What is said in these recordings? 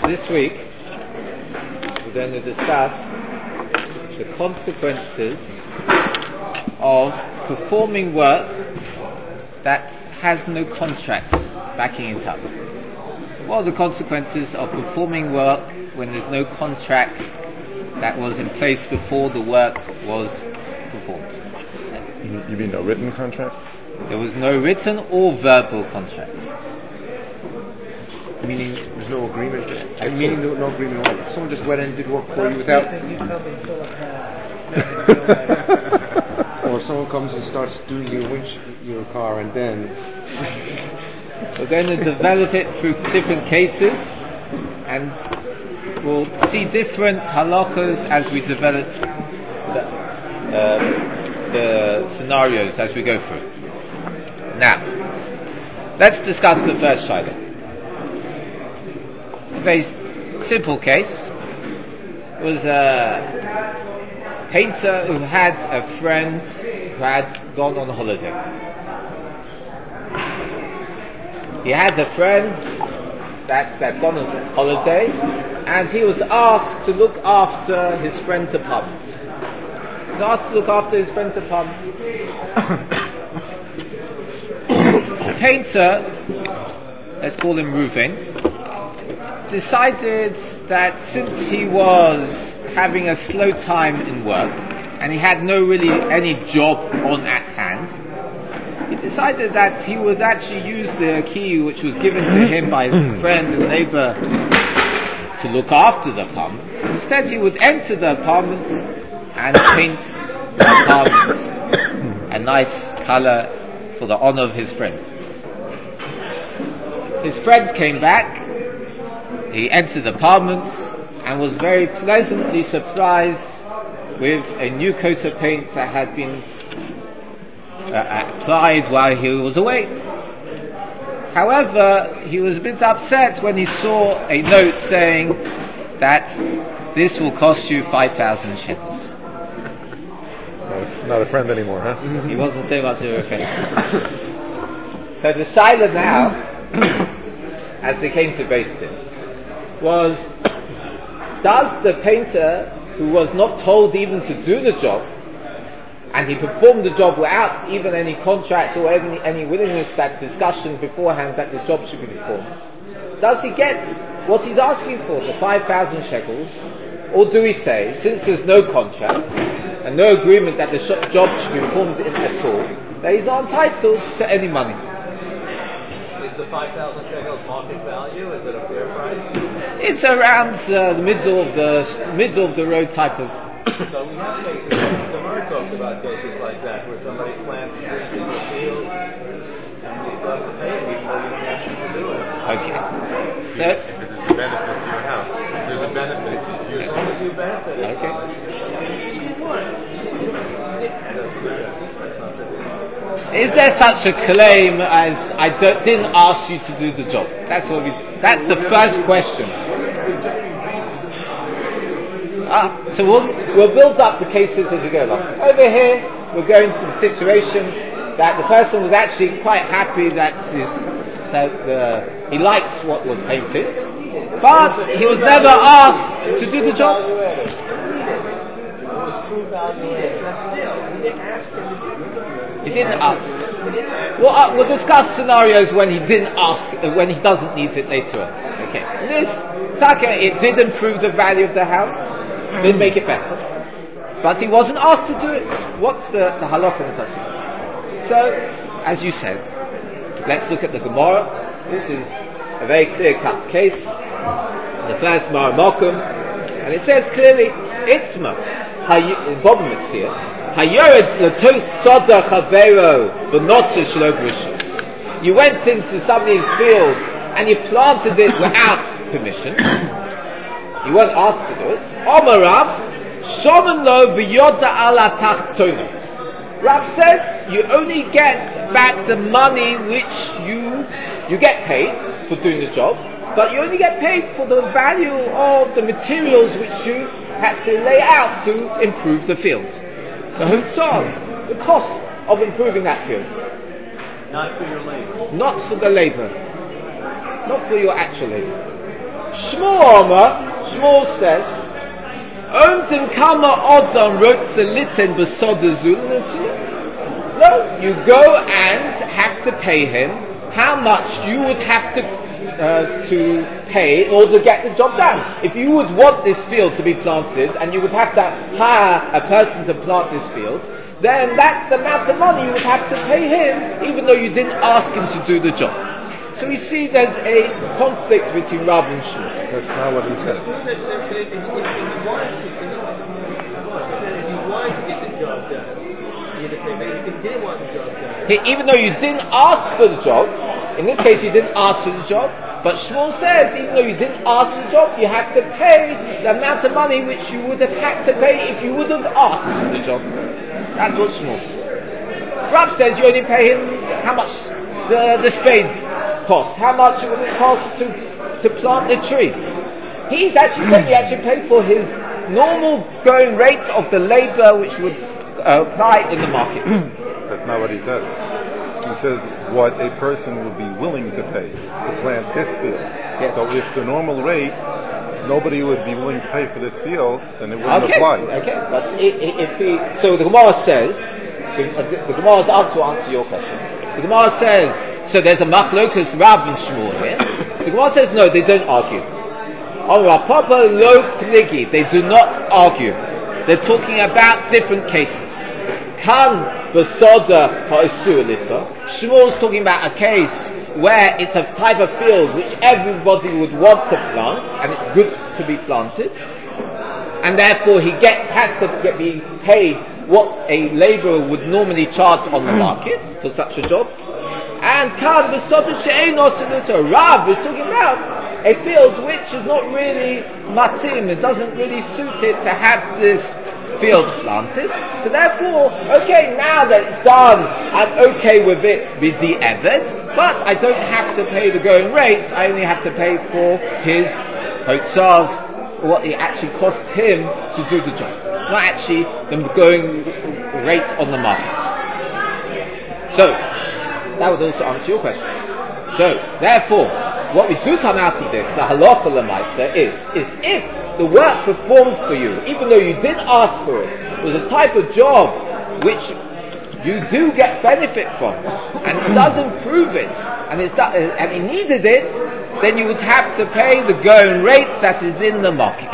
This week we're going to discuss the consequences of performing work that has no contract backing it up. What are the consequences of performing work when there's no contract that was in place before the work was performed? You mean no written contract? There was no written or verbal contract. Meaning there's no agreement. Meaning no agreement at all. Someone just went in and did work for you without. Or someone comes and starts doing your car, and then we're going to develop it through different cases, and we'll see different halachas as we develop the scenarios as we go through. Now, let's discuss the first shiloh. A very simple case. It was a painter who had a friend who had gone on holiday. He had a friend that gone on holiday, and he was asked to look after his friend's apartment. He was asked to look after his friend's apartment. The painter, let's call him Reuven, decided that since he was having a slow time in work and he had no really any job on at hand, he decided that he would actually use the key which was given to him by his friend and neighbor to look after the apartment. Instead, he would enter the apartment and paint the apartment a nice color for the honor of his friend. His friend came back. He entered the apartment and was very pleasantly surprised with a new coat of paint that had been applied while he was away. However, he was a bit upset when he saw a note saying that this will cost you 5,000 shekels. Not a friend anymore, huh? He wasn't so much of a friend. So the shiloh now, as they came to Beis Din, was, does the painter, who was not told even to do the job, and he performed the job without even any contract or any willingness, that discussion beforehand that the job should be performed, does he get what he's asking for, the 5,000 shekels, or do we say, since there's no contract and no agreement that the job should be performed at all, that he's not entitled to any money? Is the 5,000 shekels market value? Is it a fair price? It's around the middle of the road type of. So we have cases. The Gemara talks about cases like that where somebody plants trees in the field and we still have to pay it even though we don't ask them to do it. Okay. So if there's a benefit to your house, there's a benefit to you. As long as you benefit. Okay. Is there such a claim as didn't ask you to do the job? That's the first question. So we'll build up the cases as we go along. Over here, we're going to the situation that the person was actually quite happy that he liked what was painted, but he was never asked to do the job. He didn't ask. We'll discuss scenarios when he didn't ask, when he doesn't need it later on. Okay. This Taka, it did improve the value of the house, did make it better, but he wasn't asked to do it. What's the halacha in such a case? So, as you said, let's look at the Gemara. This is a very clear-cut case. The first Mara Mokum, and it says clearly, Itzma, bottom it's here. You went into somebody's field and you planted it without permission. You weren't asked to do it. Rav says you only get back the money which you get paid for doing the job, but you only get paid for the value of the materials which you had to lay out to improve the field. The hutzahs, the cost of improving that field. Not for your labor. Not for the labor. Not for your actual labor. Shmuel says, Ontim kama odam rotze liten b'soda zulun. No, you go and have to pay him how much you would have to pay in order to get the job done. If you would want this field to be planted and you would have to hire a person to plant this field, then that's the amount of money you would have to pay him, even though you didn't ask him to do the job. So we see there's a conflict between Rav and Shmuel. That's not what he said. If you wanted to get the job done, you had to pay. But if you didn't want the job done, even though you didn't ask for the job, in this case you didn't ask for the job, but Shmuel says even though you didn't ask for the job, you have to pay the amount of money which you would have had to pay if you would have asked for the job. That's what Shmuel says. Rav says you only pay him how much the spades cost, how much it would cost to plant the tree. He's actually saying you actually pay for his normal going rate of the labor which would apply in the market. That's not what he says. He says what a person would be willing to pay to plant this field. Yes. So if the normal rate, nobody would be willing to pay for this field, then it wouldn't apply. Okay, but so the Gemara says, the Gemara's answer will answer your question. The Gemara says, so there's a machlokas Rav and Shmuel here. The Gemara says no, they don't argue. They do not argue. They're talking about different cases. Kan b'soda ha'isu'elita. Shmuel's talking about a case where it's a type of field which everybody would want to plant, and it's good to be planted, and therefore he has to be paid what a labourer would normally charge on the market for such a job. And kan b'soda she'eino ha'isu'elita. Rav is talking about a field which is not really matim, it doesn't really suit it to have this field planted. So therefore, okay, now that it's done, I'm okay with it with the evet, but I don't have to pay the going rate, I only have to pay for his hotzars, what it actually cost him to do the job, not actually the going rate on the market. So, that would also answer your question. So, therefore, what we do come out of this, the halakha l'maisa, is if the work performed for you, even though you didn't ask for it, was a type of job which you do get benefit from, and it does improve it, and he needed it, then you would have to pay the going rate that is in the market.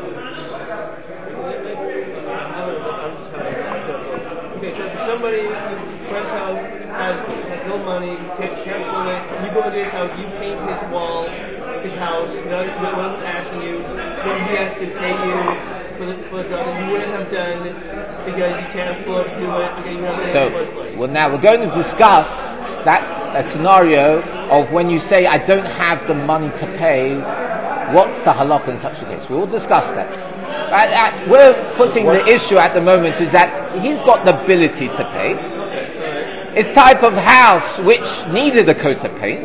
Okay, so if somebody, friend's house, has no money, can't afford it, you go to his house, you paint his wall, his house, no one's asking you, then he has to pay you for the job that you wouldn't have done because you can't afford to do it, because you have So, now we're going to discuss a scenario of when you say, I don't have the money to pay, what's the halakha in such a case? We will discuss that. We're putting the issue at the moment is that he's got the ability to pay. It's type of house which needed a coat of paint,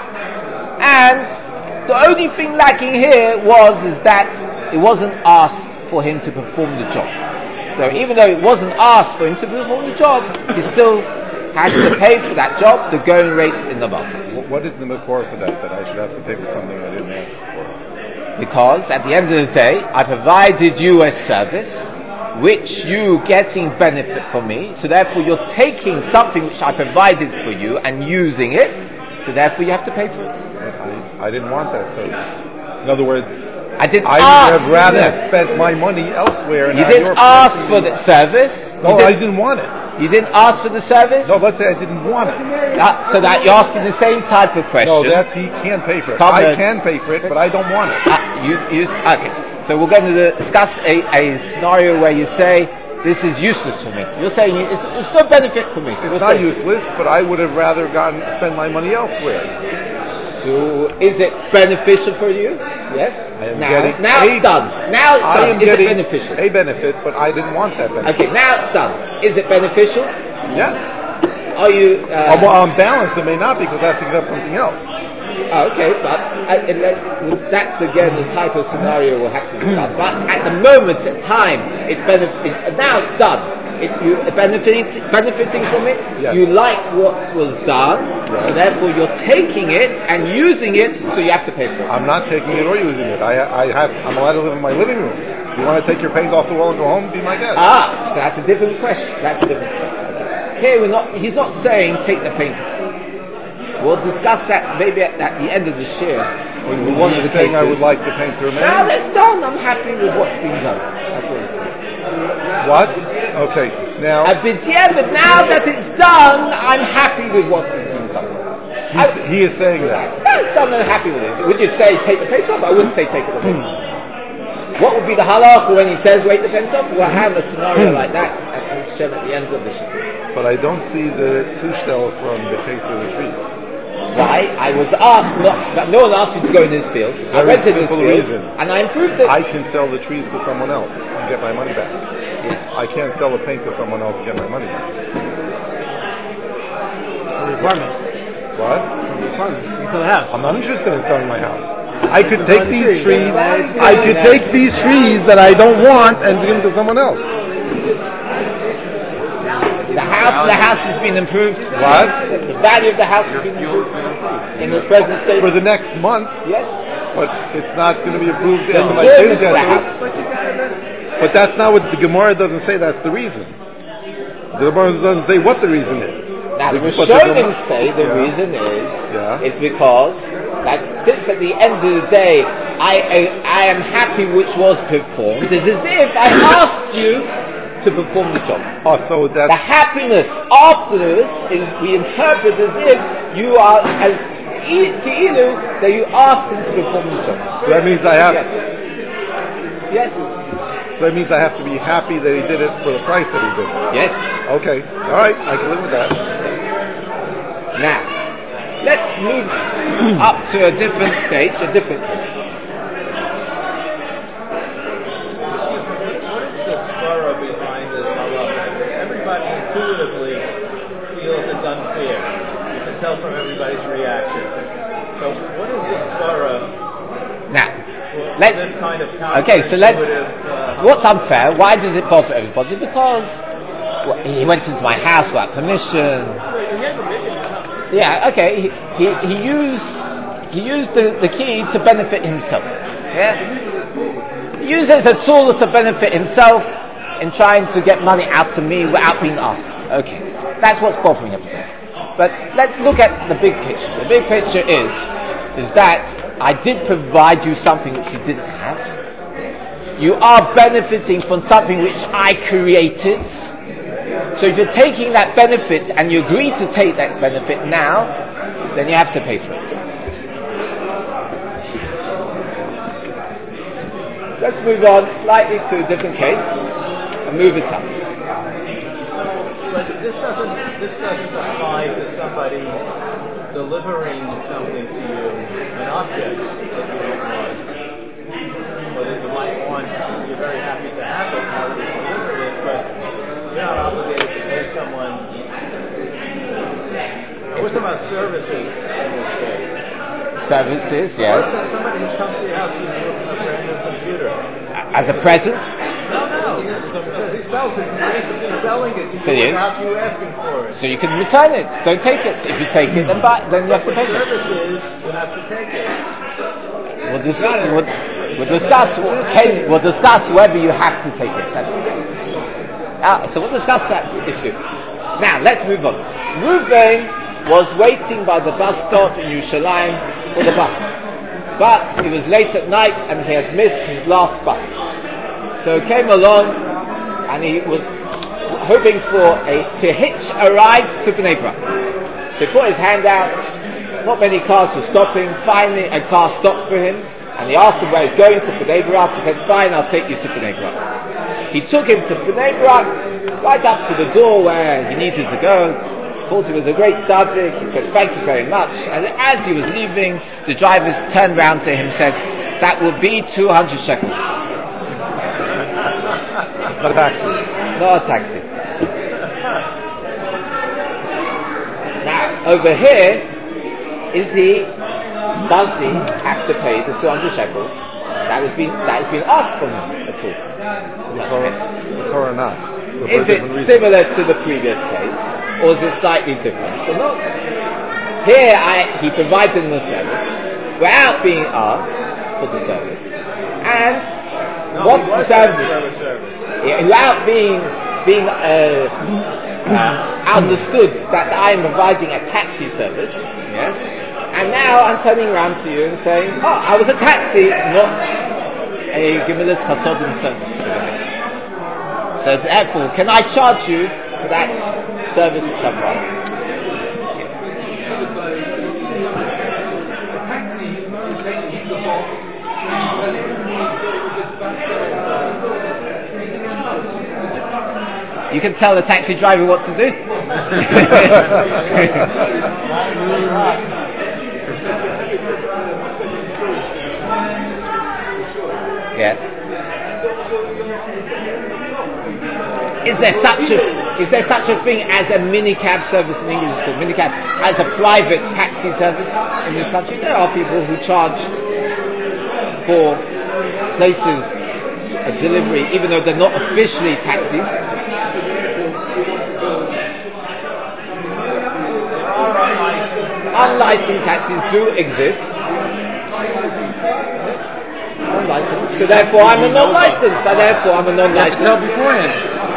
and the only thing lacking here is that it wasn't asked for him to perform the job. So even though it wasn't asked for him to perform the job, he still has to pay for that job, the going rate in the market. What is the makor for that I should have to pay for something I didn't ask for? Because at the end of the day, I provided you a service which you getting benefit from me, so therefore you're taking something which I provided for you and using it, so therefore you have to pay for it. I didn't want that service. In other words, I would have rather spent my money elsewhere. You didn't ask for the service. No, I didn't want it. You didn't ask for the service? No, let's say I didn't want it. So that you're asking the same type of question. No, that's he can pay for it. I can pay for it, but I don't want it. Okay. So we're going to discuss a scenario where you say, this is useless for me. You're saying it's no benefit for me. It's not useless, but I would have rather spend my money elsewhere. So is it beneficial for you? Yes. Now it's done. Now it's done. Is it beneficial? A benefit, but I didn't want that benefit. Okay, now it's done. Is it beneficial? Yes. Are you? On balance, it may not because I have to give up something else. Okay, but that's again the type of scenario we'll have to discuss. But at the moment in time, it's benefit. Now it's done. you benefiting from it. Yes. You like what was done, so therefore you're taking it and using it, so you have to pay for it. I'm not taking it or using it. I'm allowed to live in my living room. You want to take your paint off the wall and go home? Be my guest. So that's a different question. That's a different question. Here he's not saying take the paint off. We'll discuss that maybe at the end of the year. One of the saying cases. I would like the paint to remain. Now that's done. I'm happy with what's been done. That's what he's saying. What? Okay. Now. But now that it's done, I'm happy with what's been done. He is saying that. That's done. I'm happy with it. Would you say take the paint off? I wouldn't say take the paint off. What would be the halakha when he says wait the paint off? We'll have a scenario like that at the end of the show. But I don't see the zushtel from the case of the trees. Why? I was asked no one asked me to go in this field. I went in this field reason. and I improved it. I can sell the trees to someone else and get my money back. Yes. I can't sell the paint to someone else and get my money back. A requirement. What? It's a requirement. You sell the house. I'm not interested in selling my house. I could take these trees. I could take these trees that I don't want and give them to someone else. The house has been improved. What? The value of the house has been improved in the present state. For the next month. Yes. But it's not going to be approved The after my enjoyment kids of the get house. But that's not what the Gemara doesn't say. That's the reason. The Gemara doesn't say what the reason is. Now the Rishonim say the reason is because that since at the end of the day I am happy which was performed, it's as if I asked you to perform the job. Oh, so that the happiness afterwards is we interpret as if you are as ki'ilu that you asked him to perform the job. So that means I have. Yes. So that means I have to be happy that he did it for the price that he did. Yes. Okay. All right. I can live with that. Now, let's move up to a different stage, a different case. Behind this halacha? Everybody intuitively feels it's unfair. You can tell from everybody's reaction. So, what is this svara? Now, let's. What's unfair? Why does it bother everybody? Because he went into my house without permission. Yeah. Okay. He used the key to benefit himself. Yeah. He used it as a tool to benefit himself in trying to get money out to me without being asked. Okay, that's what's bothering everybody. But let's look at the big picture. The big picture is that I did provide you something which you didn't have. You are benefiting from something which I created. So if you're taking that benefit and you agree to take that benefit now, then you have to pay for it. So let's move on slightly to a different case. Move it up. But this doesn't apply to somebody delivering something to you, an object that you don't want, or that you might want. You're very happy to have it now that it's delivered it, but you're not obligated to pay someone. Now, we're talking about services in this case. Services, yes. Somebody who comes to your house with a brand new computer. As a present? No. He sells it. He's basically selling it to you without you asking for it. So you can return it. Don't take it. If you take it, then you have to pay for it. The service is you have to take it. We'll discuss whether you have to take it. So we'll discuss that issue. Now, let's move on. Reuven was waiting by the bus stop in Yerushalayim for the bus. But it was late at night and he had missed his last bus. So he came along and he was hoping to hitch a ride to Bnei Brak. So he put his hand out, not many cars were stopping. Finally a car stopped for him and he asked him where he's going to Bnei Brak. He said, fine, I'll take you to Bnei Brak. He took him to Bnei Brak, right up to the door where he needed to go. Thought he was a great tzaddik. He said, thank you very much. And as he was leaving, the driver turned round to him and said, that will be 200 shekels. It's not a taxi. Not a taxi. Now, over here, does he have to pay the 200 shekels that has been asked from him at all? The Torah not. Is it similar to the previous case, or is it slightly different? So not here. He provided him a service without being asked for the service, and what's the service? Without being understood that I am providing a taxi service. Yes, and now I'm turning around to you and saying, "Oh, I was a taxi, not a Gemilas Chasodim service." So therefore, can I charge you for that service which I provided? You can tell the taxi driver what to do. Yeah. Is there such a thing as a minicab service in England? It's called minicab, as a private taxi service in this country. There are people who charge for places a delivery, even though they're not officially taxis. Unlicensed taxis do exist. Unlicensed. So therefore I'm a non-licensed. So therefore I'm a non-licensed. No, beforehand.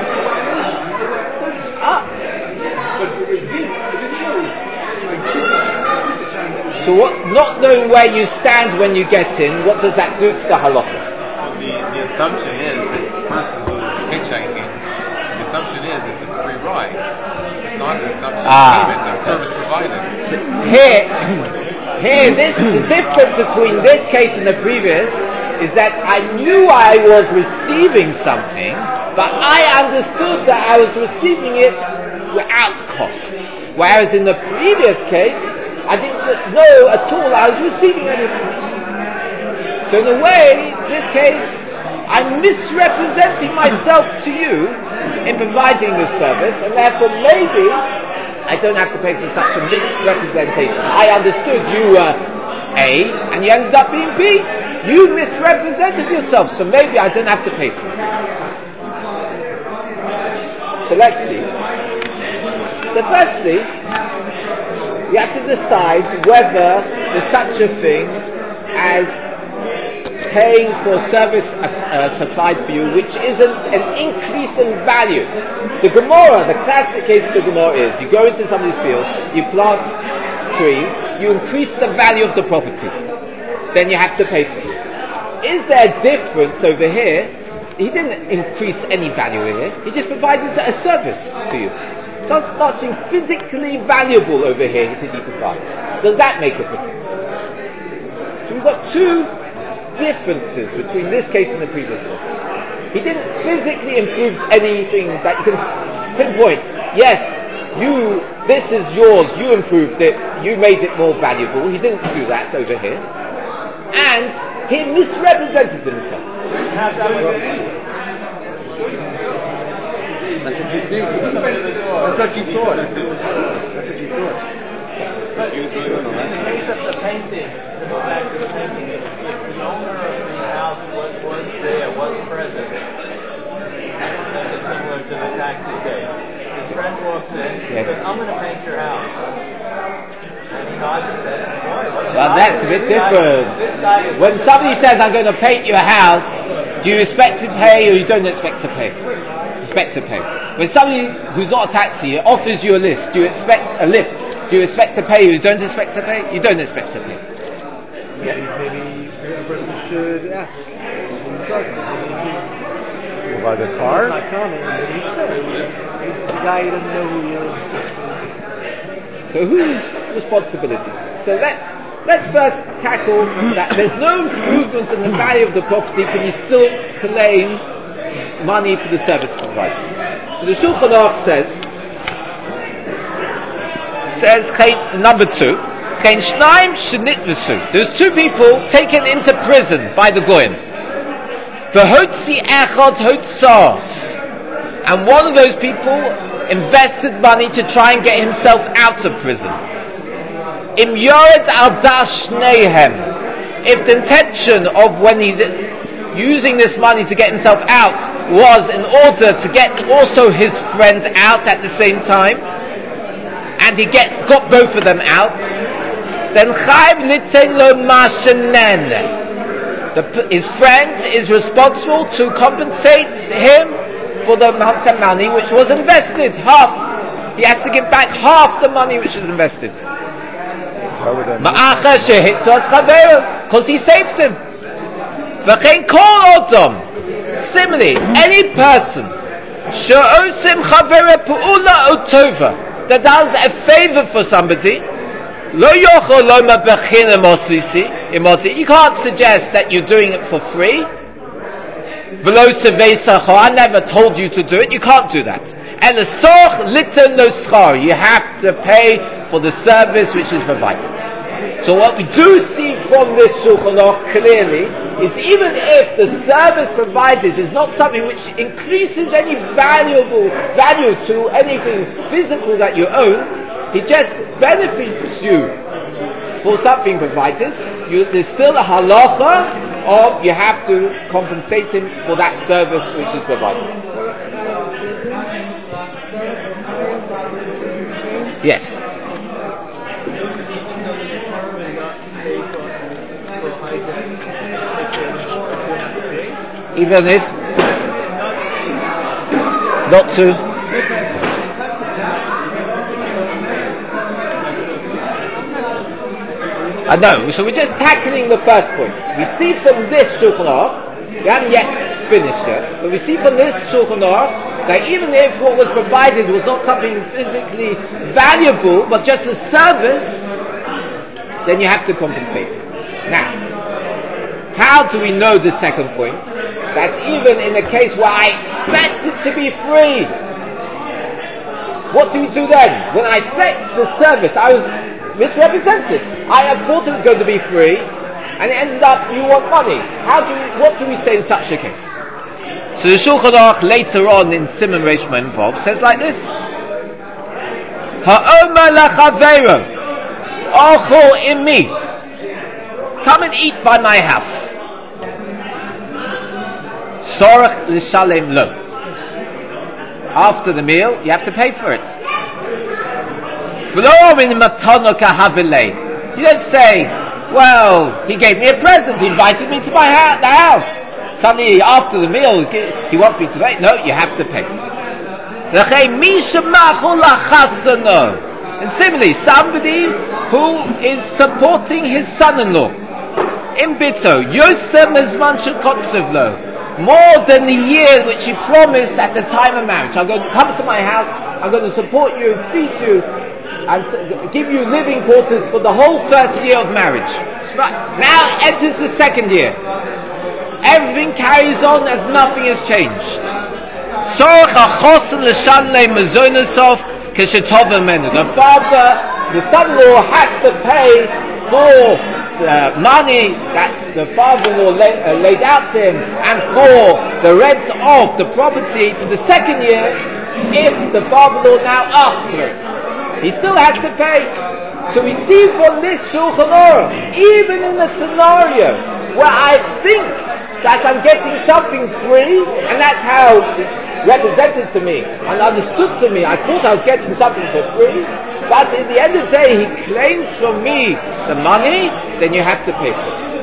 So what? Not knowing where you stand when you get in, what does that do to the halacha? Well, the assumption is that the person who's hitchhiking, the assumption is it's a free ride. It's not an assumption of payment, it's a service provided. So here, the difference between this case and the previous is that I knew I was receiving something, but I understood that I was receiving it without cost. Whereas in the previous case, I didn't know at all I was receiving anything. So in a way, in this case, I'm misrepresenting myself to you in providing this service, and therefore maybe I don't have to pay for such a misrepresentation. I understood you were A, and you ended up being B. You misrepresented yourself, so maybe I don't have to pay for it. So let's see. So firstly, you have to decide whether there's such a thing as paying for service supplied for you which isn't an increase in value. The Gemara, the classic case of the Gemara is, you go into somebody's field, you plant trees, you increase the value of the property, then you have to pay for it. Is there a difference over here? He didn't increase any value here, he just provided a service to you. So it's something physically valuable over here that he provides. Does that make a difference? So we've got two differences between this case and the previous one. He didn't physically improve anything that you can pinpoint. Yes, this is yours, you improved it, you made it more valuable. He didn't do that over here. And he misrepresented himself. That's what you think. That's what you thought. That's what you thought. But in the case of the painting, to go back to the painting, if the owner of the house was there, was present, then it's similar to the taxi case. His friend walks in, he says, "I'm going to paint your house." And he nods his head, "Boy, well, that's a bit different. When somebody says, "I'm going to paint your house," do you expect to pay or you don't expect to pay? Expect to pay. When somebody who's not a taxi offers you a lift, do you expect a lift? Do you expect to pay or you don't expect to pay? You don't expect to pay. Yeah. Maybe a person should ask. By the car? Not coming, maybe he should. The guy doesn't know who he is. So whose responsibility? So let's first tackle that there's no improvement in the value of the property, can you still claim money for the service provided? So the Shulchan Aruch says number 2, there's two people taken into prison by the Goyim. And one of those people invested money to try and get himself out of prison. Im yored al dash nehem. If the intention of when he's using this money to get himself out was in order to get also his friend out at the same time, and he got both of them out, then chayv litzen lo mashenen. His friend is responsible to compensate him for the amount of money which was invested. Half. He has to give back half the money which is invested. Because he saved him. Similarly, any person that does a favor for somebody, you can't suggest that you're doing it for free. I never told you to do it. You can't do that. You have to pay for the service which is provided. So what we do see from this Shulchan Aruch clearly is even if the service provided is not something which increases any value to anything physical that you own, it just benefits you for something provided, there's still a halacha of you have to compensate him for that service which is provided. Yes. Even if not to. I know, so we're just tackling the first point. We see from this Shulchan Aruch, we haven't yet finished it, but we see from this Shulchan Aruch that even if what was provided was not something physically valuable, but just a service, then you have to compensate it. Now, how do we know the second point? That even in a case where I expect it to be free, what do we do then? When I expect the service, I was misrepresented. I thought it was going to be free, and it ended up you want money. What do we say in such a case? So the Shulchan Aruch later on in Siman Reish Mem Vav says like this: Ha'omer lachaveiro, ochel imi, come and eat by my house. Sorach l'shalem lo. After the meal, you have to pay for it. You don't say, well, he gave me a present, he invited me to the house. Suddenly, after the meal, he wants me to pay. No, you have to pay. And similarly, somebody who is supporting his son-in-law, in Bito, more than the year which he promised at the time of marriage. I'm going to come to my house, I'm going to support you, feed you, and give you living quarters for the whole first year of marriage. Now enters the second year. Everything carries on as nothing has changed. The son-in-law has to pay for money that the father-in-law laid out to him, and for the rent of the property for the second year, if the father-in-law now asks for it. He still has to pay. So we see from this Shulchan Aruch, even in a scenario where I think that I'm getting something free, and that's how it's represented to me and understood to me, I thought I was getting something for free, but at the end of the day he claims from me the money, then you have to pay for it.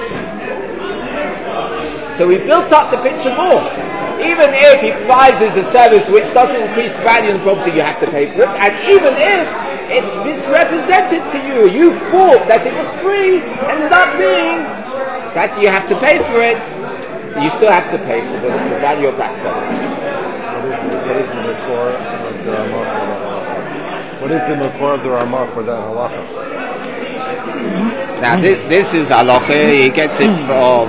So we built up the picture more. Even if he provides a service which doesn't increase value in the property, you have to pay for it. And even if it's misrepresented to you, you thought that it was free, ended up being that you have to pay for it, you still have to pay for the value of that service. What is the makor of the Ramah for that halacha? Now this is halacha. He gets it from.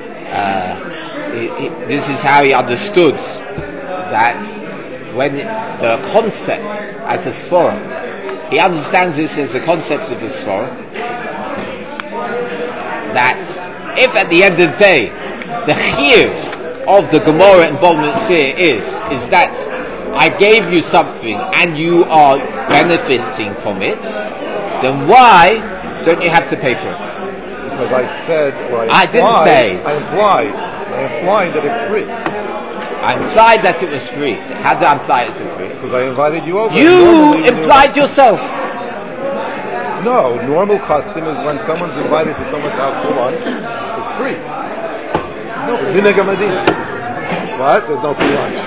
This is how he understood that when the concept as a svara, he understands this as the concept of a svara, that if at the end of the day the chiyuv of the Gemara and Bava Metzia is that I gave you something and you are benefiting from it, then why don't you have to pay for it? Because I said, I didn't say. I implied that it's free. I implied that it was free. How did I imply it was free? Because I invited you over. You implied yourself. No, normal custom is when someone's invited to someone's house for lunch, it's free. No, Vinegar Medina. What? There's no free lunch.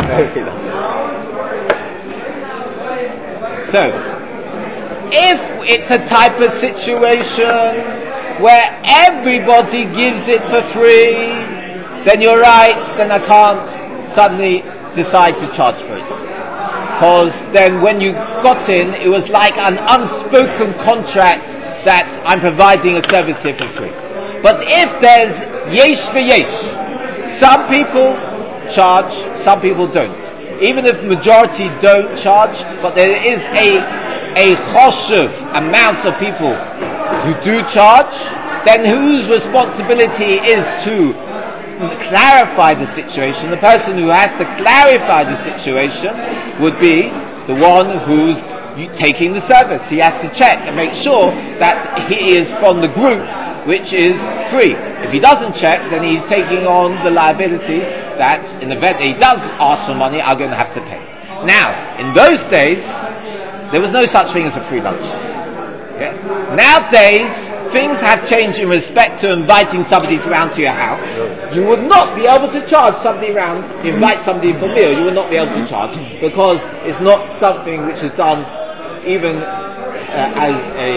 So, if it's a type of situation where everybody gives it for free, then you're right, then I can't suddenly decide to charge for it. Because then when you got in, it was like an unspoken contract that I'm providing a service here for free. But if there's yesh v'yesh, some people charge, some people don't. Even if majority don't charge, but there is a choshev amount of people who do charge, then whose responsibility is to clarify the situation? The person who has to clarify the situation would be the one who's taking the service. He has to check and make sure that he is from the group which is free. If he doesn't check, then he's taking on the liability that in the event that he does ask for money, I'm going to have to pay. Now, in those days, there was no such thing as a free lunch. Okay? Nowadays, things have changed in respect to inviting somebody around to your house. You would not be able to charge somebody around, invite somebody for a meal, you would not be able to charge, because it's not something which is done even as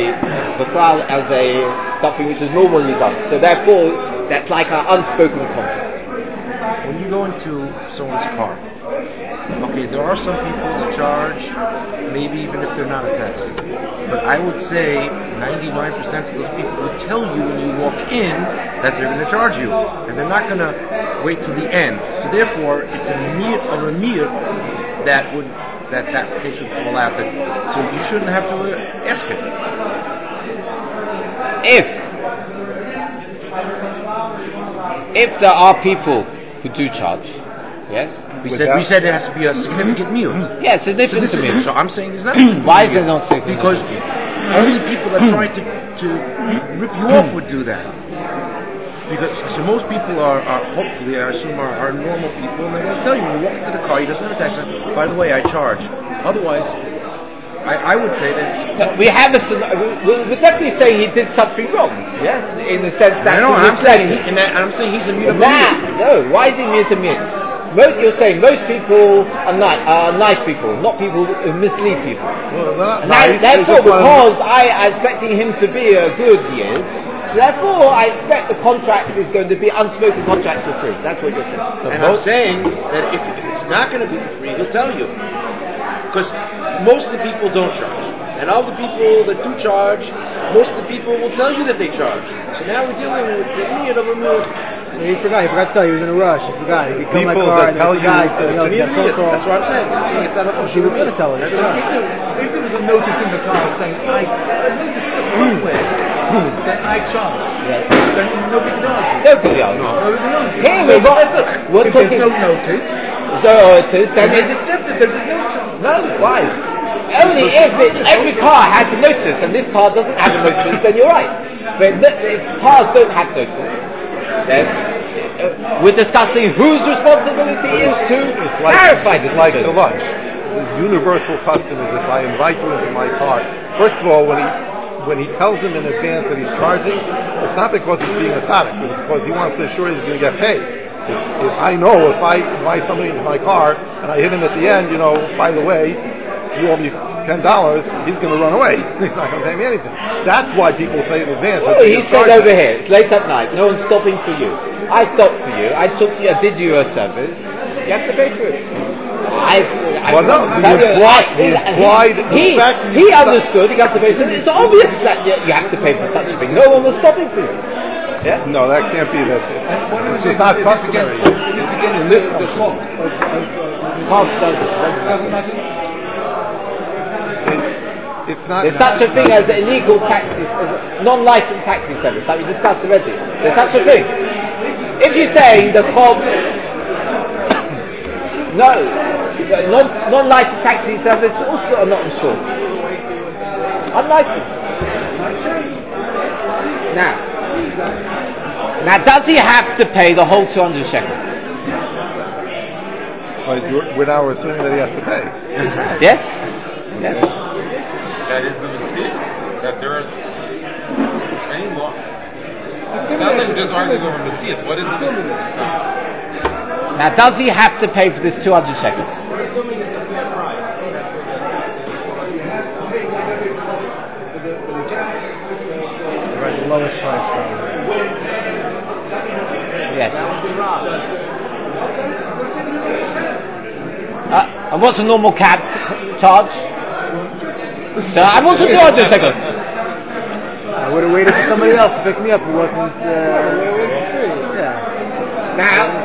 something which is normally done. So therefore, that's like an unspoken contract. When you go into someone's car, okay, there are some people that charge, maybe even if they're not a taxi. But I would say 99% of those people would tell you when you walk in that they're going to charge you. And they're not going to wait till the end. So therefore, it's a remir that case would fall out. So you shouldn't have to ask it. If there are people who do charge, yes? We said there has to be a significant meal. Yeah, significant meal. So I'm saying it's not. Why is there not significant? Because only people that try to rip you off would do that. Because so most people are hopefully, I assume, are normal people, and they're going to tell you when you walk into the car, he doesn't have a tax. By the way, I charge. Otherwise, I would say that we have we're definitely saying he did something wrong. Yes, in the sense that I'm saying he's a mute. No, why is he mute? You're saying most people are nice people, not people who mislead people. Therefore, because I'm expecting him to be a good Yid, so therefore I expect the contract is going to be unspoken contract for free. That's what you're saying. And I'm saying that if it's not going to be for free, he'll tell you. Because most of the people don't charge. And all the people that do charge, most of the people will tell you that they charge. So now we're dealing with the Yid of a move. So he forgot to tell you he was in a rush. He forgot. He could come my car and he forgot. That's what I'm saying. She was going to tell her. If there was a notice in the car saying, I noticed just somewhere that I charge, then nobody can argue. Nobody argue. Here we've got... If there's no notice, then it's accepted. There's no charge. No, why? Only if every car has a notice and this car doesn't have a notice, then you're right. But if cars don't have notice, then we're discussing whose responsibility is to clarify this. It's like the lunch. The universal custom is if I invite you into my car, first of all, when he tells him in advance that he's charging, it's not because he's being a tzaddik, it's because he wants to ensure he's going to get paid. If I know if I invite somebody into my car and I hit him at the end, by the way, you owe me $10, he's going to run away. He's not going to pay me anything. That's why people say in advance. Well, he said over here, it's late at night, no one's stopping for you. I stopped for you, I did you a service, you have to pay for it. He understood you have to pay for it. It's obvious that you have to pay for such a thing. No one was stopping for you. Yeah? No, that can't be that. It's just not customary. It's against the law. Marx doesn't. It's not. There's such a thing as illegal taxi, non-licensed taxi service, like we discussed already. There's such a thing. If you say the COB, non-licensed taxi service also are not insured. Unlicensed. Now, does he have to pay the whole 200 shekels? But we're now assuming that he has to pay. Yes? Yes. That is the Matthias. That there is any law. It sounds like just arguing over Matthias. What is the Matthias? Now, does he have to pay for this 200 shekels? Right, the lowest price probably. Yes. And what's a normal cab charge? So, and what's the 200 shekels? I would have waited for somebody else to pick me up who wasn't. Yeah. Now,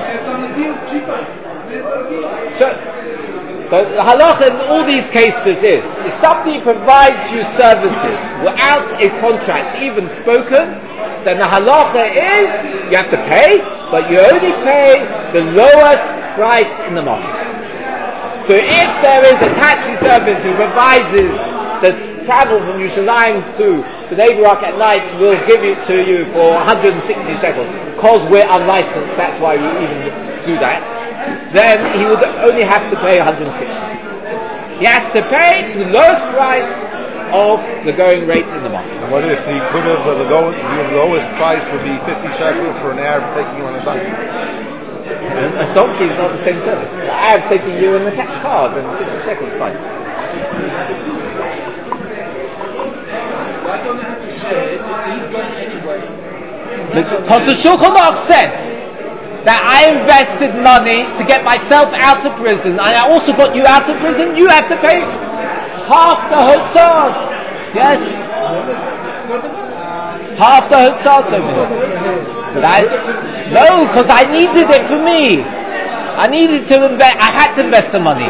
so the halacha in all these cases is, if somebody provides you services without a contract even spoken, then the halacha is, you have to pay, but you only pay the lowest price in the market. So if there is a taxi service who provides the travel from Yerushalayim to Bnei Brak at night, we'll give it to you for 160 shekels. Because we're unlicensed, that's why we even do that. Then he would only have to pay 160. He has to pay the lowest price of the going rate in the market. And what if he could have, the lowest price would be 50 shekels for an Arab taking you on a donkey? A donkey is not the same service. I have taken you in the car, then 50 shekels fine. Why don't I have to share it? He's going anyway. Because the Shulchan Aruch said that I invested money to get myself out of prison, and I also got you out of prison. You have to pay half the hotzahs. Yes, half the hotzahs. No, because I needed it for me. I needed to invest. I had to invest the money.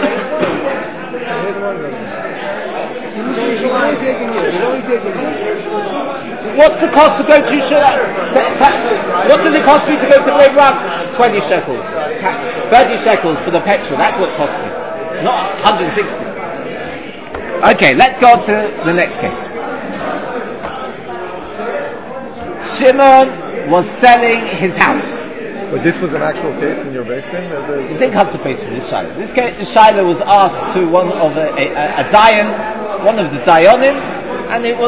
What's the cost to go to what does it cost me to go to Bnei Brak? 20 shekels. 30 shekels for the petrol. That's what it cost me. Not 160. Okay, let's go on to the next case. Shimon was selling his house. But this was an actual case in your based in? It didn't come to base in this Shiloh. This Shiloh was asked to one of a Dayan, one of the Dayanim, and this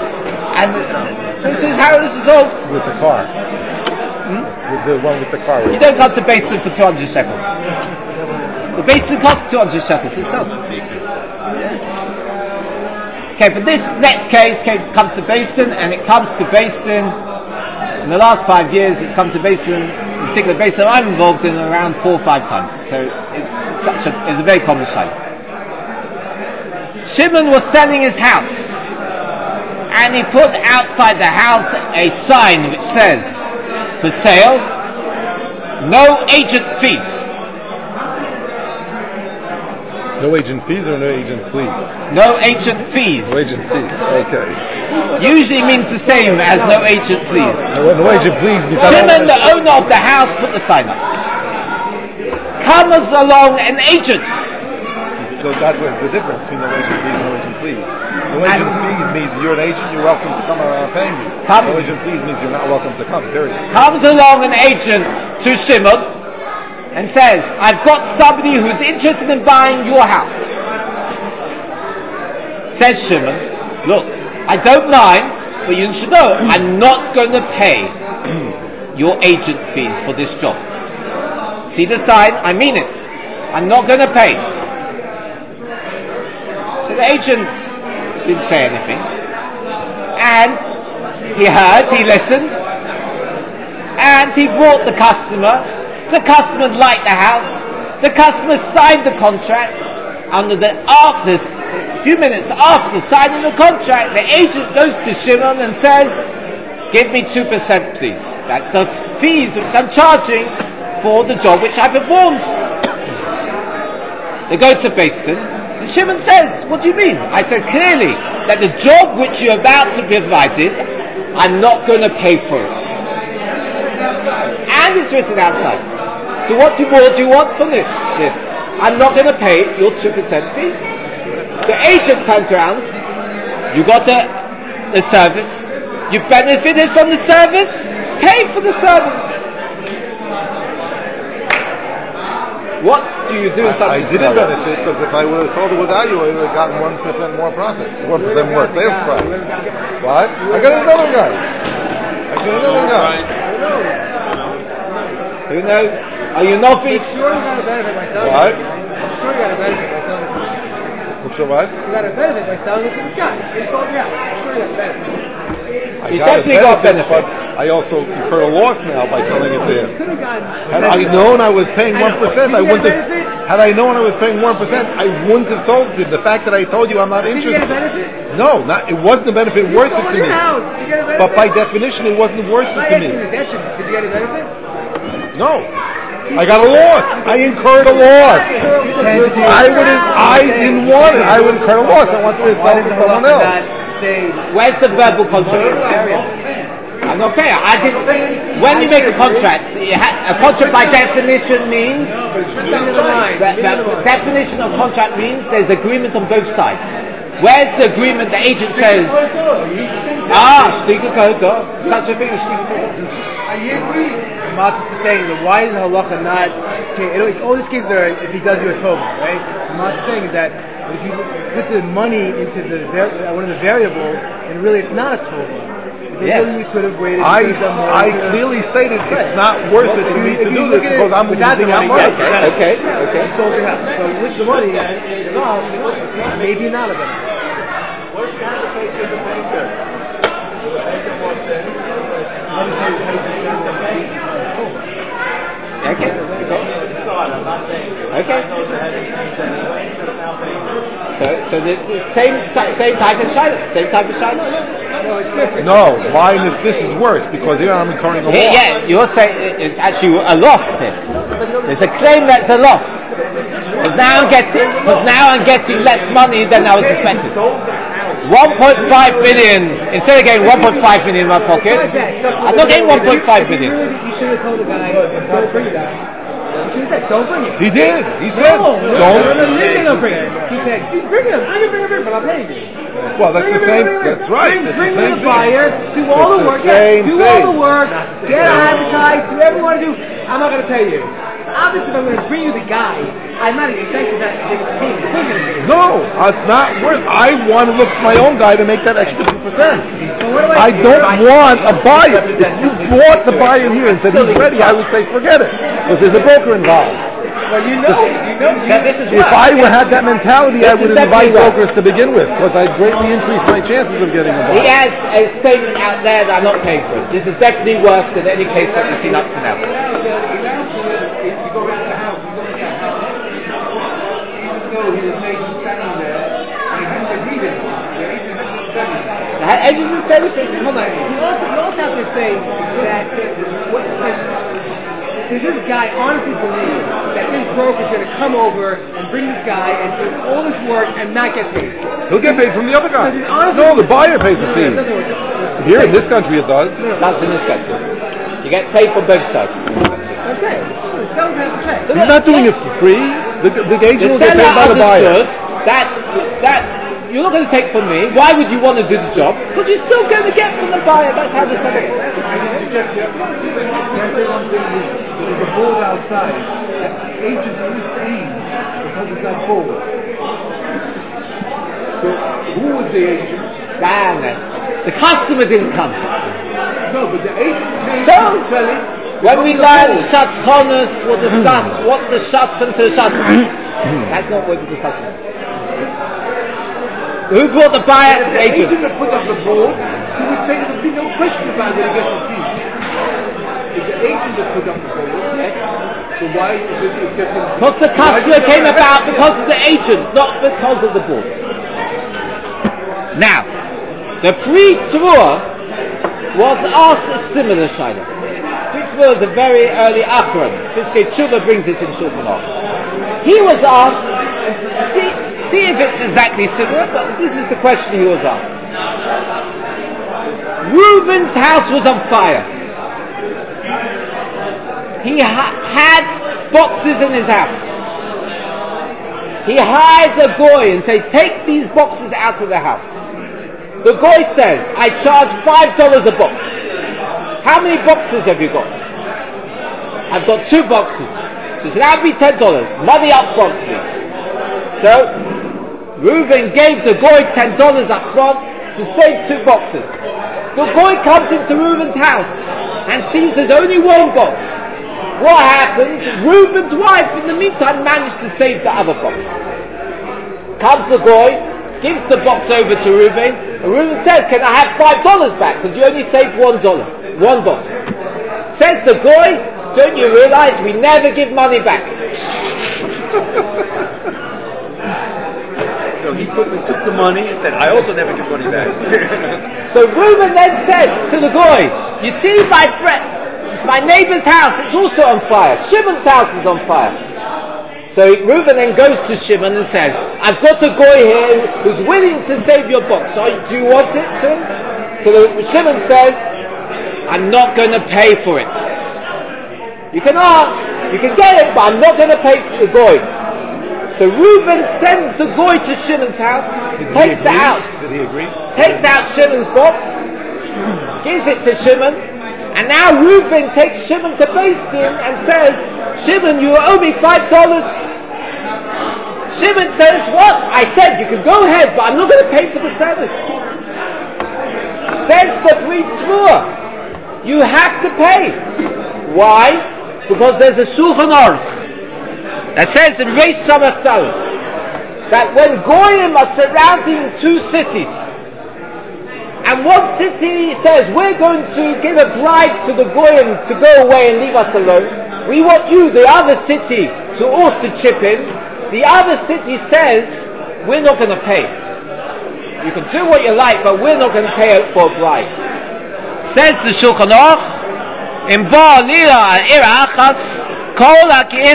is how it was resolved. With the car. With the one with the car. You don't come to base in for 200 shekels. The base in costs 200 shekels itself. Okay, but this next case comes to Basin, and it comes to Basin. In the last 5 years, it's come to Basin, in particular Basin I'm involved in around 4 or 5 times. So it's a very common sight. Shimon was selling his house, and he put outside the house a sign which says, for sale, no agent fees. No agent fees or no agent please? No agent fees. No agent fees, okay. Usually means the same as no agent fees. No agent please. Shimon, the owner of the house, put the sign up. Comes along an agent. So that's what's the difference between no agent fees and no agent please. No agent fees means you're an agent, you're welcome to come around paying me. No agent please means you're not welcome to come, period. Comes along an agent to Shimon and says, I've got somebody who's interested in buying your house. Says Shimon, look, I don't mind, but you should know, I'm not going to pay your agent fees for this job. See the sign? I mean it. I'm not going to pay. So the agent didn't say anything. And he heard, he listened, and he brought the customer. The customer liked the house. The customer signed the contract. A few minutes after signing the contract, the agent goes to Shimon and says, give me 2% please. That's the fees which I'm charging for the job which I performed. They go to Basin, and Shimon says, what do you mean? I said clearly that the job which you're about to be provided, I'm not going to pay for it. And it's written outside. So what more do you want from this? I'm not going to pay your 2% fees. The agent turns around, you got the service, you benefited from the service, pay for the service. What do you do in such I a didn't scenario? benefit because if I would have sold it without you, I would have gotten 1% more profit, 1% more sales price. What? I got another guy. Who knows? Are you Nofi? Sure, you got a benefit by selling What? it. I'm sure you got a benefit by selling it. So what? You got a benefit by selling it to this guy. He sold your house. I'm sure you got a benefit. You definitely got benefit. But I also incur a loss now by selling it there. You could have gotten. Had I known I was paying 1%, I wouldn't have. benefit? Had I known I was paying 1%, I wouldn't have sold it. The fact that I told you I'm not Did you interested. get a benefit? No, it wasn't a benefit You worth it sold to your me. house. Did you get a benefit? But by definition, it wasn't worth it to me. Did you get a benefit? No. I got a loss. I incurred a loss. I didn't want it. I would incur a loss. I wanted to sell it to someone else. Where's the verbal contract? I'm not fair. I didn't. When you make a contract, a contract by definition means. The definition of contract means there's agreement on both sides. Where's the agreement? The agent says, shtika koto, such a thing as shtika koto. Matis is saying that why is halacha not? Okay, all these cases are if he does you a tova, right? Matis is saying is that if you put the money into one of the variables, and really it's not a tova. Really you could have waited. I clearly stated it's not worth it to me to do this because I'm losing out money. Okay. You sold your house. So with the money involved, maybe not a benefit. What if you had to pay to the banker? The banker walks in. Okay. I'm not saying. Okay. Knows ahead of time anyway, just now paying. So this same type of shiloh. Same type of shiloh. No, it's different. No, mine is this is worse because here I'm incurring a loss. Yeah, you're saying it's actually a loss here. There's a claim that's a loss. Because now I'm getting less money than I was expecting. 1.5 million, instead of getting 1.5 million in my pocket, I'm not getting 1.5 million. You should have told the guy, don't bring it. You should have said, don't bring it. He did. He said, No, don't. don't bring it. He said, bring it, but I'm paying you. Well, that's the same. That's right. Bring me the buyer, do all the work, get advertised, do whatever you want to do. I'm not going to pay you. Obviously, if I'm going to bring you the guy, I'm not expecting that to take the payment. No, it's not worth. I want to look for my own guy to make that extra 2%. So what do I don't want a buyer. If you brought the buyer here and said he's ready, I would say forget it because there's a broker involved. Well, you know. This is If I had that mentality, I would invite definitely brokers to begin with because I'd greatly increase my chances of getting a He buyer. has a statement out there that I'm not paying for it. This is definitely worse than any case that we've seen up to now. The agent didn't say anything. Hold on. You also have to say that does this guy honestly believe that this broker is going to come over and bring this guy and do all this work and not get paid? He'll get paid from the other guy. Honestly, No, the buyer pays the fee. It doesn't work. Here in this country it does. That's in this country. You get paid from both sides. That's it. The sellers have to pay. He's not doing it for free. The agent will The get paid by seller the buyer. understood that you're not going to take from me. Why would you want to do the job? Because you're still going to get from the buyer. That's how the seller works. There's a board outside. The agent is paid because of that board. So who was the agent? The customer didn't come. No, but the agent paid So, to sell it. when we learn Shatchonis, we'll discuss what's the Shatchon to Shatchon. That's not what we discuss now. Who brought the buyer? The agent. If the agent had put up the board, he would say there would be no question about it, he gets a fee. If the agent had put up the board, so why is it different? Because the customer came about because of the agent, not because of the board. Now, the Pri Tzruah was asked a similar shayla. Pri Tzruah is a very early Achron. Piskei Tshuva brings it in Shulchan Aruch. He was asked, see if it's exactly similar, but this is the question he was asked. Reuben's house was on fire. He had boxes in his house. He hires a goy and says, take these boxes out of the house. The goy says, I charge $5 a box. How many boxes have you got? I've got 2 boxes. So he said, that'll be $10. Money up front, please. So, Reuven gave the Goy $10 up front to save 2 boxes. The Goy comes into Reuven's house and sees there's only 1 box. What happens? Reuven's wife, in the meantime, managed to save the other box. Comes the Goy, gives the box over to Reuven, and Reuven says, can I have $5 back? Because you only saved $1. 1 box. Says the Goy, don't you realize we never give money back? So he quickly took the money and said, I also never give money back. So Reuven then said to the Goy, you see my neighbor's house, it's also on fire. Shimon's house is on fire. So Reuven then goes to Shimon and says, I've got a Goy here who's willing to save your box. So do you want it to him? So Shimon says, I'm not going to pay for it. You can get it, but I'm not going to pay for the Goy. So Reuven sends the Goy to Shimon's house, takes it out. Did he agree? Takes out Shimon's box, gives it to Shimon, and now Reuven takes Shimon to Beis Din and says, Shimon, you owe me $5. Shimon says, what? I said you can go ahead, but I'm not going to pay for the service. Says the Brit Tzvua, you have to pay. Why? Because there's a Shulchan Aruch that says in Reish Samach Dalet that when Goyim are surrounding 2 cities, and one city says, we're going to give a bribe to the Goyim to go away and leave us alone, we want you, the other city, to also chip in. The other city says, we're not going to pay. You can do what you like, but we're not going to pay for a bribe. Says the Shulchan Aruch, in Ba Lira Ira Achas, all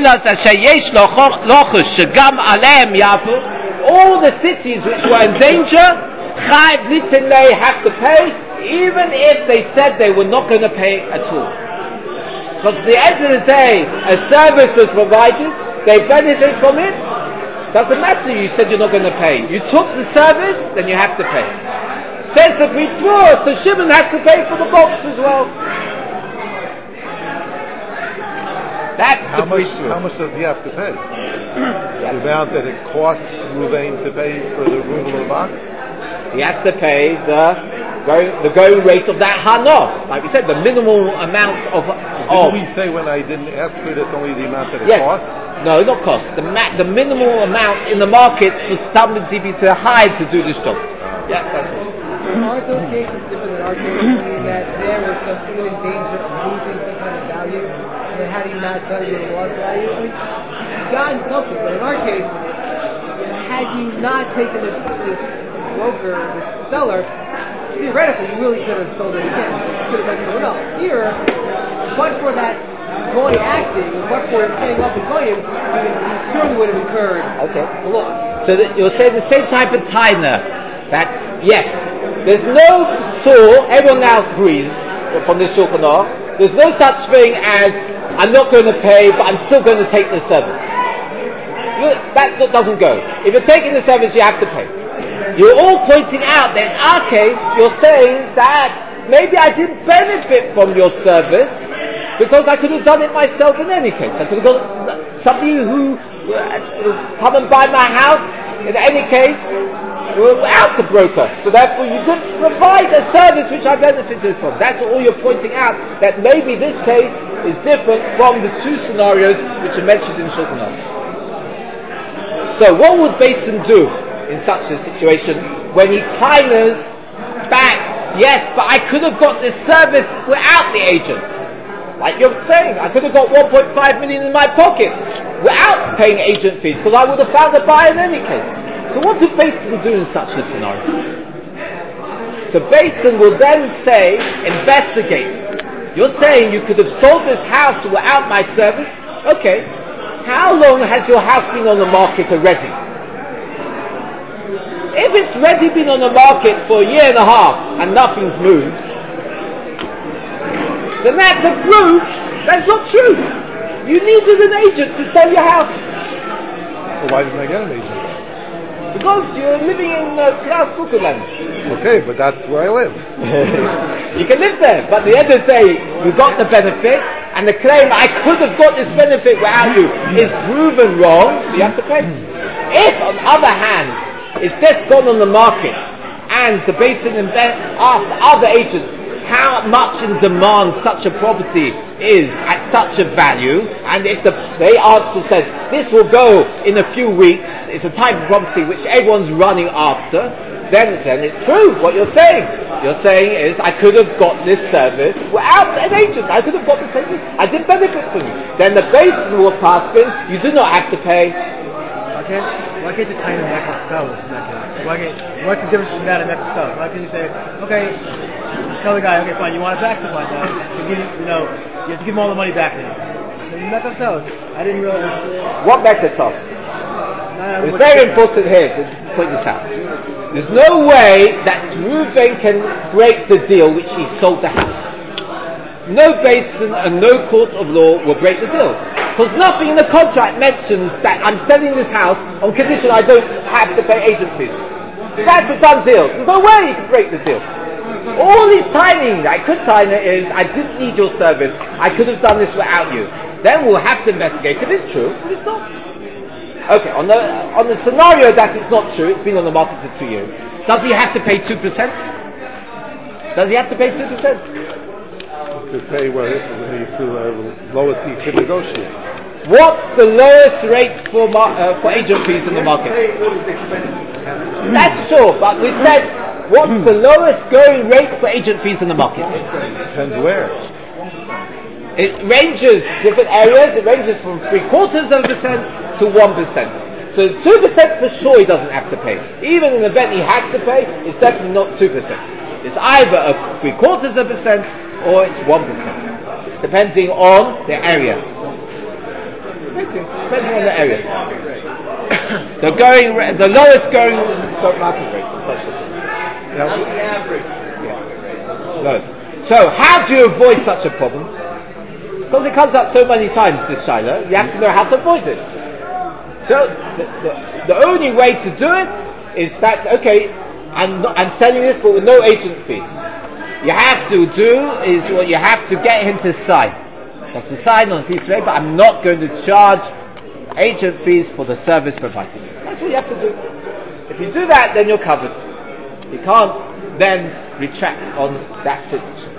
the cities which were in danger, Chayv Litinlei have to pay, even if they said they were not going to pay at all. Because at the end of the day, a service was provided, they benefit from it. Doesn't matter you said you're not going to pay. You took the service, then you have to pay. Says the Brit Tzvua, so Shimon has to pay for the box as well. That's how much does he have to pay? The amount that it costs Reuven to pay for the removal of the box? He has to pay the going rate of that hana. Like we said, the minimal amount of. Didn't we say when I didn't ask for this only the amount that it costs? No, not cost. The minimal amount in the market for somebody to hire to do this job. Yeah, that's what. Aren't those cases different than our case? I mean, that there was some in danger of losing some kind of value, and then had he not done it, he lost value. I mean, he's gotten something, but in our case, had you not taken this broker, this seller, theoretically, you really could have sold it again. You could have done someone else. Here, but for that Goy acting, but for paying off his volume, you surely would have incurred a loss. So you're saying the same type of taina. That's, yes, there's no tool, everyone now agrees from this Shulchan Aruch, there's no such thing as, I'm not going to pay, but I'm still going to take the service. That doesn't go. If you're taking the service, you have to pay. You're all pointing out that in our case, you're saying that maybe I didn't benefit from your service, because I could have done it myself in any case. I could have got somebody who come and buy my house, in any case, without the broker. So therefore you didn't provide a service which I benefited from. That's all you're pointing out, that maybe this case is different from the 2 scenarios which are mentioned in Shulchan Aruch. So what would Beis Din do in such a situation when he kindness back, yes, but I could have got this service without the agent. Like you're saying, I could have got 1.5 million in my pocket without paying agent fees, because I would have found a buyer in any case. So what do Beis Din do in such a scenario? So Beis Din will then say, investigate. You're saying you could have sold this house without my service? Okay. How long has your house been on the market already? If it's already been on the market for 1.5 years and nothing's moved, then that's a proof that's not true. You needed an agent to sell your house. Well, why didn't I get an agent? Because you're living in Klaus Kukuland. Okay, but that's where I live. You can live there, but at the end of the day, you got the benefit, and the claim I could have got this benefit without you is proven wrong, so you have to pay. If, on the other hand, it's just gone on the market, and the Basin asked other agents how much in demand such a property is at such a value, and if they answer says this will go in a few weeks, it's a type of property which everyone's running after, then it's true what you're saying. You're saying is I could have got this service without an agent. I could have got the same thing. I did benefit from it. Then the Basin will pass in. You do not have to pay. Why can't you tie in Mecca fellas in that case? What's the difference between that and Mecca fellas? Why can't you say, okay, tell the guy, okay, fine, you want it back, so fine, you have to give him all the money back now. Mecca fellas. I didn't realize. What Mecca toss? It's very important here to point this out. There's no way that Reuven can break the deal which he sold the house. No Basin and no court of law will break the deal. Because nothing in the contract mentions that I'm selling this house on condition I don't have to pay agent fees. That's a done deal. There's no way you can break the deal. All he's timing, I could time it is, I didn't need your service, I could have done this without you. Then we'll have to investigate if it's true, but it's not. Okay, on the scenario that it's not true, it's been on the market for 2 years. Does he have to pay 2%? Does he have to pay 2%? To pay what the lowest he could negotiate. What's the lowest rate for agent fees in the market? That's sure, but we said, what's the lowest going rate for agent fees in the market? Depends where. It ranges, different areas, it ranges from 0.75% to 1%. So 2% for sure he doesn't have to pay. Even in the event he has to pay, it's definitely not 2%. It's either a 0.75% or it's 1%. Depending on the area. Depending on the area. The lowest going stock market rates and such as that. Lowest. So how do you avoid such a problem? Because it comes up so many times, this Shiloh, you have to know how to avoid it. So, the only way to do it is that, okay, I'm selling this but with no agent fees. You have to do is what you have to get him to sign. You have to sign on a piece of paper, I'm not going to charge agent fees for the service provided. That's what you have to do. If you do that, then you're covered. You can't then retract on that signature.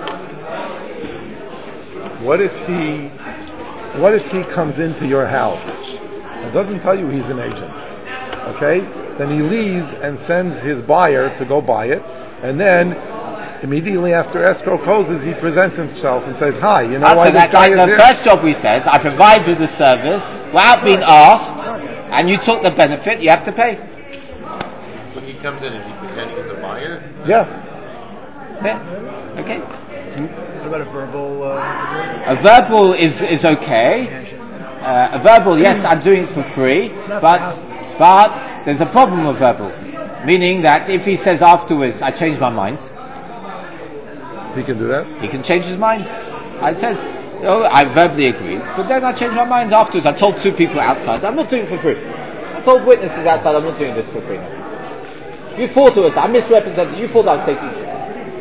What if he comes into your house and doesn't tell you he's an agent? Okay? Then he leaves and sends his buyer to go buy it, and then immediately after escrow closes, he presents himself and says, "Hi, you know why this guy is here?" The first job we said, I provide you the service without being asked, and you took the benefit, you have to pay. When he comes in, is he pretending he's a buyer? Yeah. Okay. What about a verbal? A verbal is okay. A verbal, yes, I'm doing it for free, but there's a problem with verbal, meaning that if he says afterwards, I changed my mind. He can do that? He can change his mind. I said, I verbally agreed, but then I changed my mind afterwards. I told 2 people outside, I'm not doing it for free. I told witnesses outside, I'm not doing this for free. You thought it was, I misrepresented, you thought I was taking it.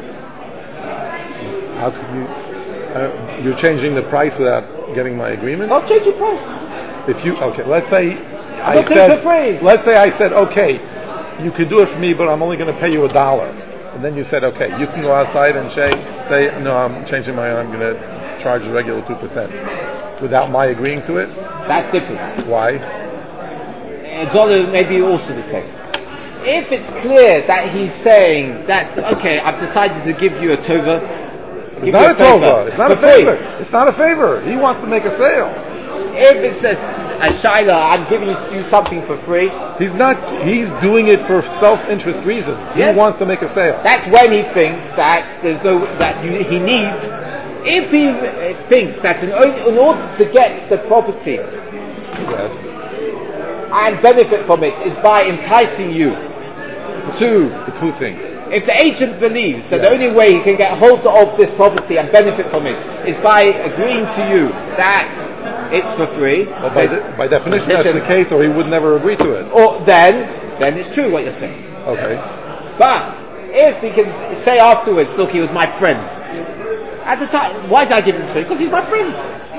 How could you? You're changing the price without getting my agreement? I'll change your price. Let's say I'm not doing it for free. Let's say I said, okay, you can do it for me, but I'm only going to pay you $1. And then you said, okay, you can go outside and say, no, I'm changing my mind, I'm going to charge the regular 2%. Without my agreeing to it? That's different. Why? $1 may be also the same. If it's clear that he's saying that, okay, I've decided to give you a tova. It's not a tova. It's not a favor. It's not a favor. He wants to make a sale. If it says, Shiloh, I'm giving you something for free. He's doing it for self-interest reasons. Yes. He wants to make a sale. That's when he thinks that he needs. If he thinks that in order to get the property, yes, and benefit from it is by enticing you to the 2 things. If the agent believes that the only way he can get hold of this property and benefit from it is by agreeing to you that it's for free, well, by definition that's the case, or he would never agree to it. Or then it's true what you're saying. Okay. But if he can say afterwards, look, he was my friend. At the time, why did I give him to him? Because he's my friend.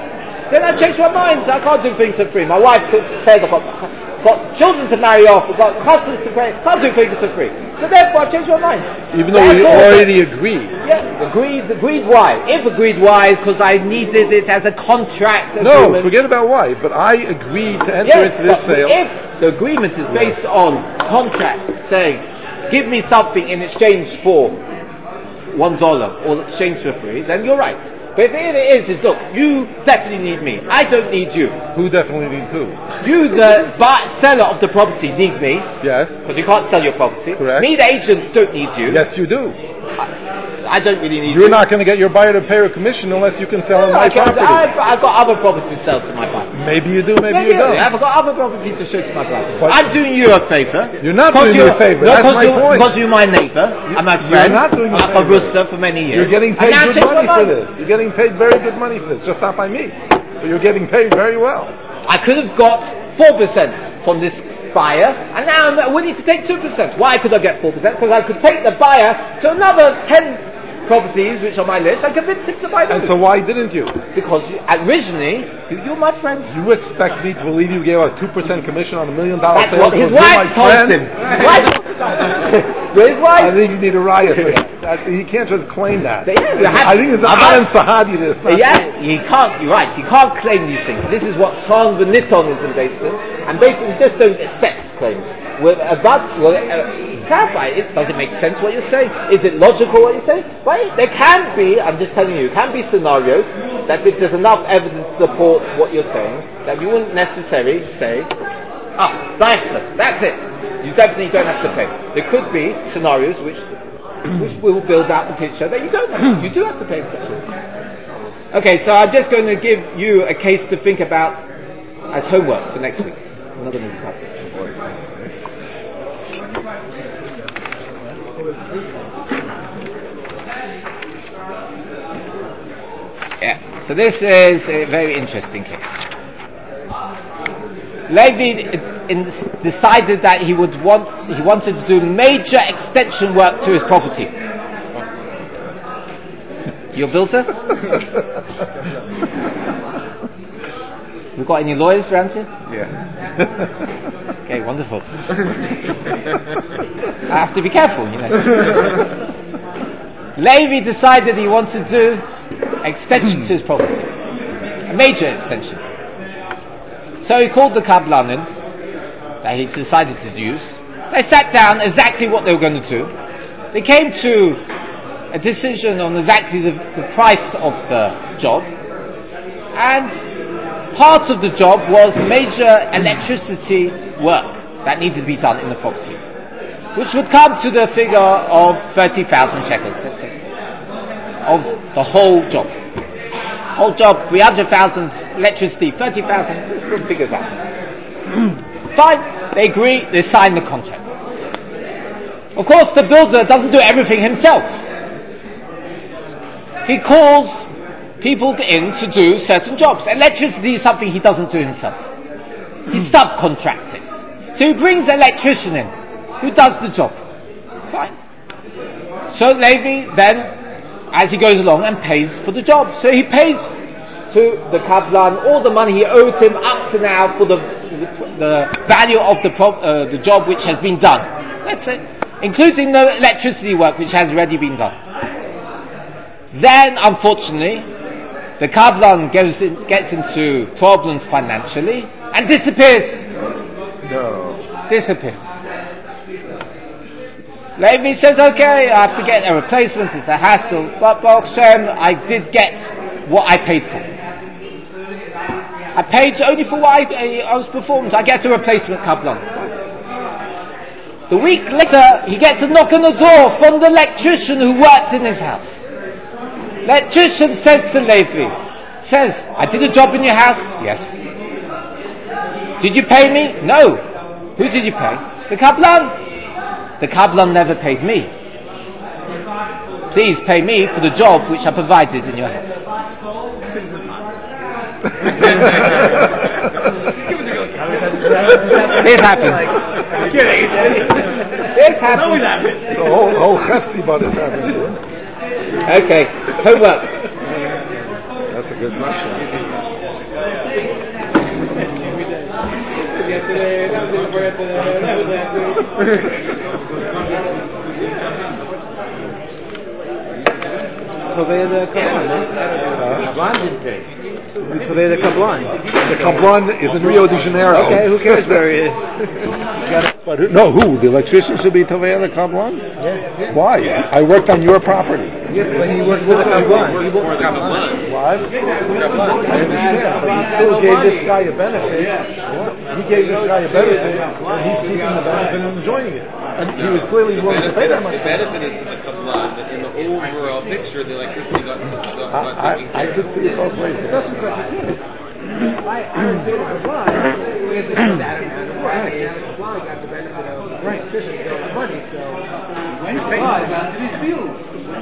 then I change my mind. I can't do things for free. My wife said I've got children to marry off, I've got customers to pay, can't do things for free. So therefore I changed my mind. Even though we already agreed. Yeah, agreed why? If agreed why, because I needed it as a contract agreement. No, forget about why, but I agreed to enter into this sale. If the agreement is based on contracts saying, give me something in exchange for $1 or exchange for free, then you're right. But if it is look, you definitely need me. I don't need you. Who definitely needs who? You, the seller of the property, need me. Yes. Because you can't sell your property. Correct. Me, the agent, don't need you. Yes, you do. I don't really need you. You're not going to get your buyer to pay a commission unless you can sell on my property. I've got other property to sell to my buyer. Maybe you do, maybe you don't. I've got other property to show to my buyer. I'm doing you a favor. You're not doing me a favor. That's my point. Because you're my neighbor and my friend. You're not doing me a favor. For many years. You're getting paid good money for this. You're getting paid very good money for this. Just not by me. But you're getting paid very well. I could have got 4% from this buyer, and now I'm willing to take 2%. Why could I get 4%? Because I could take the buyer to another 10 properties which are on my list and convince him to buy them. And so why didn't you? Because originally, you're my friend. You expect me to believe you gave a 2% commission on $1 million That's sale? what his wife told him. His wife? I think you need a riot for that. You can't just claim that. Yeah, I think it's Alan Sahadi this. Yeah, you can't. You're right. You can't claim these things. This is what Tron V'Niton is based on, and basically just don't accept claims. Clarify it. Does it make sense what you're saying? Is it logical what you're saying? But there can be. I'm just telling you, can be scenarios that if there's enough evidence to support what you're saying, that you wouldn't necessarily say, that's it. You definitely don't have to pay. There could be scenarios which will build out the picture that you don't have. You do have to pay, etc. Okay, so I'm just going to give you a case to think about as homework for next week. I'm not going to discuss it. Yeah, so this is a very interesting case. Levi decided that he wanted to do major extension work to his property. You a builder? We got any lawyers around here? Yeah. Okay, wonderful. I have to be careful, you know. Levi decided he wanted to do extension to his property, a major extension. So he called the Kablanim that he decided to use. They sat down exactly what they were going to do. They came to a decision on exactly the price of the job, and part of the job was major electricity work that needed to be done in the property, which would come to the figure of 30,000 shekels, let's say, of the whole job. Whole job, 300,000, electricity, 30,000, let's put figures out. Fine, they agree, they sign the contract. Of course, the builder doesn't do everything himself. He calls people in to do certain jobs. Electricity is something he doesn't do himself. He subcontracts it. So he brings an electrician in who does the job. Fine. So Levi then, as he goes along, and pays for the job. So he pays to the Kablan all the money he owed him up to now for the value of the job which has been done. That's it. Including the electricity work which has already been done. Then, unfortunately, the Kablan gets into problems financially and disappears. No. Disappears. Levi says, okay, I have to get a replacement, it's a hassle, but Baruch Hashem, I did get what I paid for. I paid only for what I was performed. I get a replacement Kablan. The week later, he gets a knock on the door from the electrician who worked in his house. Electrician says to Levi, I did a job in your house? Yes. Did you pay me? No. Who did you pay? The Kablan. The Kablan never paid me. Please pay me for the job which I provided in your house. This happened. This happened. The whole festival is happening. Okay, homework. That's a good question. yesterday, that was his birthday, that was last week. Tovei the Kabbalah, Kabbalah didn't pay. Tovei the Kabbalah. The Kabbalah is in Rio de Janeiro. Okay, who cares where he is? But no, who? The electrician should be Tovei the Kabbalah? Yeah. Why? I worked on your property. Yeah, but he worked with the Kabbalah. He worked for Kabbalah. What? Kabbalah. I understand, but he still gave this guy a benefit. He gave this guy a benefit, and he's keeping the benefit and enjoying it. And he was clearly willing to pay that much. The benefit is to the Kabbalah, but in the overall picture, the electricity got taken I care could of. see it both ways. Especially because he did it. I don't pay the Kabbalah. I guess it's that amount of work. And the Kabbalah got the benefit of Christians getting the money, so. When he pays it down to his field.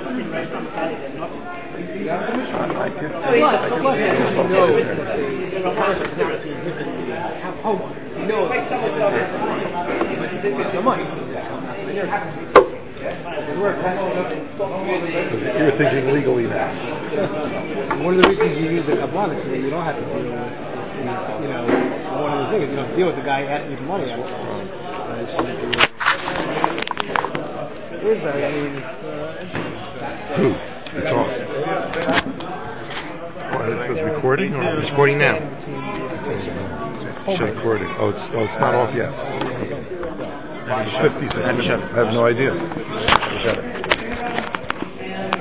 You're thinking legally now. One of the reasons you use the Kabbalah is so that you don't have to deal with, one of the things, you don't deal with the guy asking you for money. It's off. It says recording or it's recording now? It's recording. Oh, it's not off yet. 50 seconds. I have no idea.